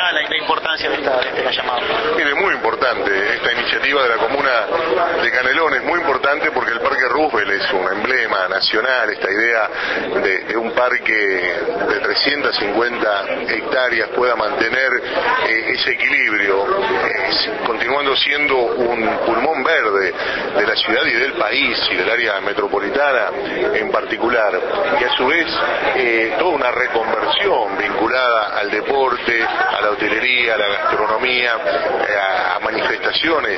acá la importancia de este llamado. Mire, muy importante esta iniciativa de la comuna de Canelones, muy importante porque el Parque Roosevelt es un emblema nacional, esta idea de un parque de 350 hectáreas pueda mantener ese equilibrio, continuando siendo un pulmón verde de la ciudad y del país y del área metropolitana en particular, y a su vez toda una reconversión vinculada al deporte, a la hotelería, a la gastronomía, a manifestaciones,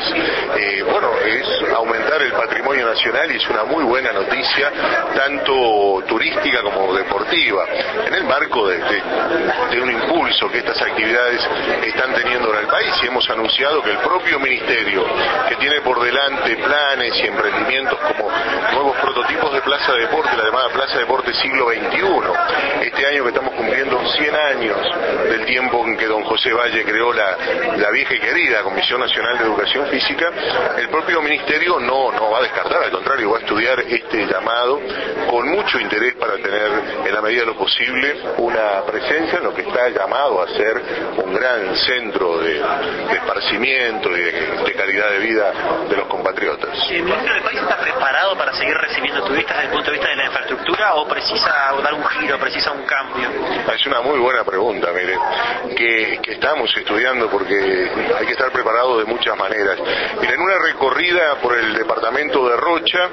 es aumentar el patrimonio nacional y es una muy buena noticia, tanto turística como deportiva, en el marco de un impulso que estas actividades están teniendo en el país, y hemos anunciado que el propio Ministerio, que tiene por delante planes y emprendimientos como nuevos prototipos de Plaza de Deporte, la llamada Plaza de Deporte Siglo XXI, este año que estamos cumpliendo 100 años del tiempo en que don José Valle creó la vieja y querida Comisión Nacional de Educación Física, el propio Ministerio no va a descartar, al contrario, va a estudiar este llamado con mucho interés para tener, en la medida de lo posible, una presencia en lo que está llamado a ser un gran centro de esparcimiento y de calidad de vida de los compatriotas. ¿El Ministerio del País está preparado para seguir recibiendo turistas desde el punto de vista de la infraestructura o precisa dar un giro, precisa un cambio? Es una muy buena pregunta, mire, que estamos estudiando porque hay que estar preparado de muchas maneras. Mire, en una recorrida por el departamento de Rocha,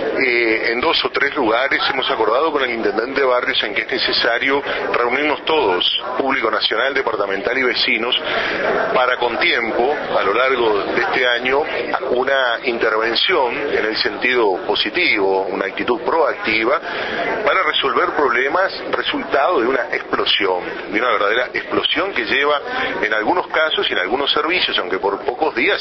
en 2 o 3 lugares hemos acordado con el intendente de Barrios en que es necesario reunirnos todos, público nacional, departamental y vecinos, para con tiempo, a lo largo de este año, una intervención en el sentido positivo, una actitud proactiva, para resolver problemas resultado de una explosión, de una verdadera explosión que lleva en algunos casos y en algunos servicios, aunque por pocos días,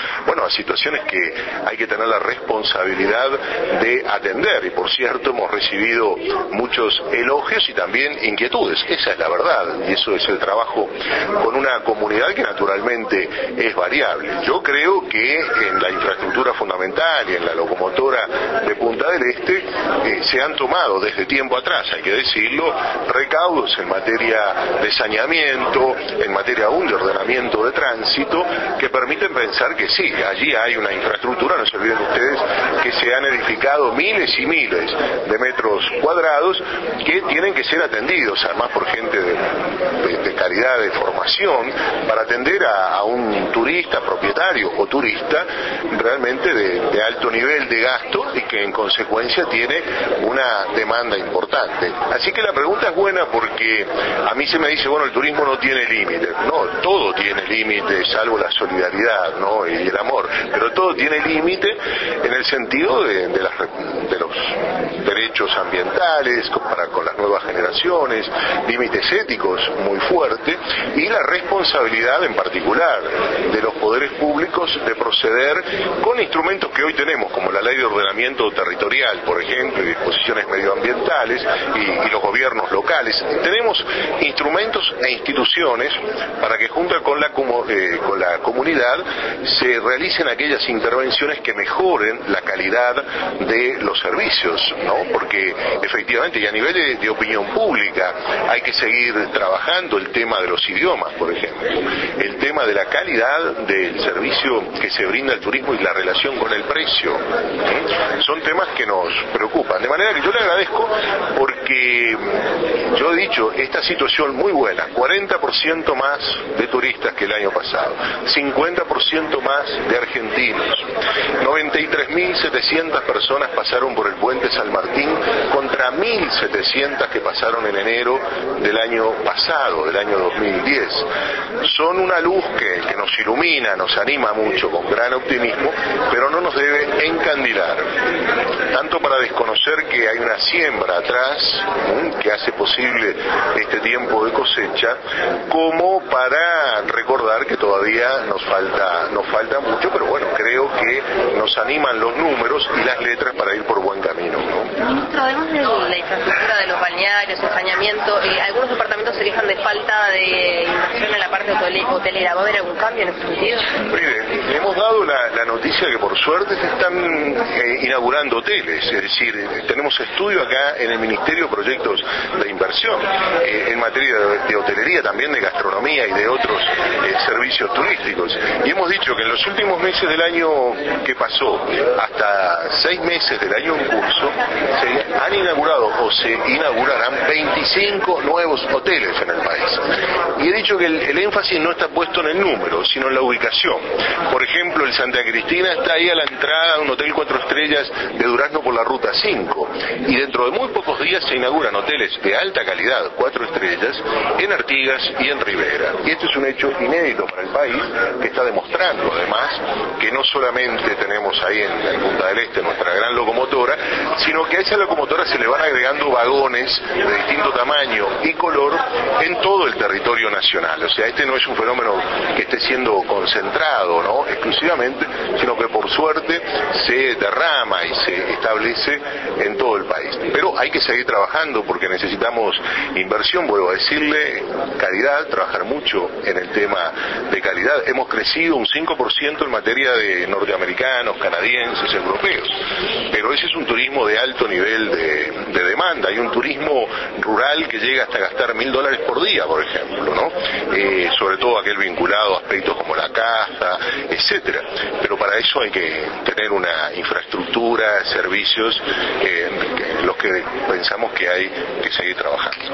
a situaciones que hay que tener la responsabilidad de atender. Y por cierto, hemos recibido muchos elogios y también inquietudes, esa es la verdad, y eso es el trabajo con una comunidad que naturalmente es variable. Yo creo que en la infraestructura fundamental y en la locomotora de Punta del Este se han tomado desde tiempo atrás, hay que decirlo, recaudos en materia de saneamiento, en materia aún de ordenamiento de tránsito, que permiten pensar que sí, allí hay una infraestructura. No se olviden ustedes que se han edificado miles y miles de metros cuadrados que tienen que ser atendidos, además por gente de calidad de formación, para atender a un turista, propietario o turista, realmente de alto nivel de gasto y que en consecuencia tiene una demanda importante. Así que la pregunta es buena porque a mí se me dice, el turismo no tiene límites. No, todo tiene límites, salvo la solidaridad, ¿no?, y el amor, pero todo tiene límite en el sentido de los derechos ambientales con las nuevas generaciones, límites éticos muy fuertes, y la responsabilidad en particular de los poderes públicos de proceder con instrumentos que hoy tenemos, como la Ley de Ordenamiento Territorial, por ejemplo, y disposiciones medioambientales, y los gobiernos locales. Tenemos instrumentos e instituciones para que junto con la comunidad se realicen aquellas intervenciones que mejoren la calidad de los servicios, ¿no? Porque efectivamente, y a nivel de opinión pública, hay que seguir trabajando el tema de los idiomas, por ejemplo, el tema de la calidad del servicio que se brinda al turismo y la relación con el precio. Son temas que nos preocupan, de manera que yo le agradezco porque yo he dicho, esta situación muy buena, 40% más de turistas que el año pasado, 50% más de argentinos, 93.700 personas pasaron por el puente San Martín contra 1.700 que pasaron en enero del año pasado, del año 2010. Son una luz que nos ilumina, nos anima mucho, con gran optimismo, pero no nos debe encandilar, tanto para desconocer que hay una siembra atrás que hace posible este tiempo de cosecha, como para recordar que todavía nos falta mucho, pero creo que nos animan los números y las letras para ir por buen camino, ¿no? Ministro, además de la infraestructura de los balnearios, el saneamiento, algunos departamentos se quejan de falta de inversión en la parte hotelera. ¿Va a haber algún cambio en ese sentido? Mire, hemos dado la noticia que por suerte se están inaugurando hoteles, es decir, tenemos estudio acá en el Ministerio, proyectos de inversión en materia de hotelería, también de gastronomía y de otros servicios turísticos. Y hemos dicho que en los últimos meses del año que pasó, hasta 6 meses del año en curso, se han inaugurado o se inaugurarán 25 nuevos hoteles en el país. Y he dicho que el énfasis no está puesto en el número, sino en la ubicación. Por ejemplo, el Santa Cristina está ahí a la entrada de un hotel 4 estrellas de Durazno por la Ruta 5. Y dentro de muy pocos días se inauguran hoteles de alta calidad, 4 estrellas, en Artigas y en Rivera. Y esto es un hecho inédito para el país, que está demostrando además que no solamente tenemos ahí en Punta del Este nuestra gran locomotora, sino que a esa locomotora se le van agregando vagones de distinto tamaño y color en todo el territorio nacional. O sea, este no es un fenómeno que esté siendo concentrado, ¿no?, exclusivamente, sino que por suerte se derrama y se establece en todo el país. Pero hay que seguir trabajando porque necesitamos inversión, vuelvo a decirle, calidad, trabajar mucho en el tema de calidad. Hemos crecido un 5% en materia de norteamericanos, canadienses, europeos, pero ese es un turismo de alto nivel de demanda. Hay un turismo rural que llega hasta gastar $1.000 por día, por ejemplo, ¿no? Sobre todo aquel vinculado a aspectos como la caza, etcétera. Pero para eso hay que tener una infraestructura, servicios, los que pensamos que hay que seguir trabajando.